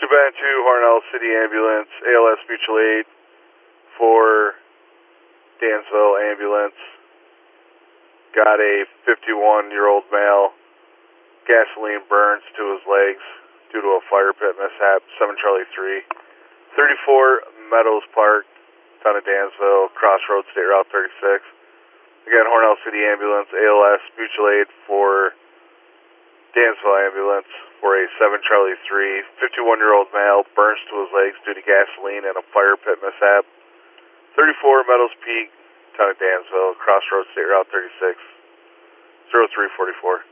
Steuben 2, Hornell City Ambulance, ALS Mutual Aid for Dansville Ambulance. Got a 51-year-old male, gasoline burns to his legs due to a fire pit mishap, 7 Charlie 3. 34 Meadows Park, town of Dansville, Crossroads, State Route 36. Again, Hornell City Ambulance, ALS Mutual Aid for Dansville Ambulance for a 7 Charlie 3. 51-year-old male burns to his legs due to gasoline and a fire pit mishap. 34 Meadows Peak, town of Dansville, Crossroads, State Route 36. 0344.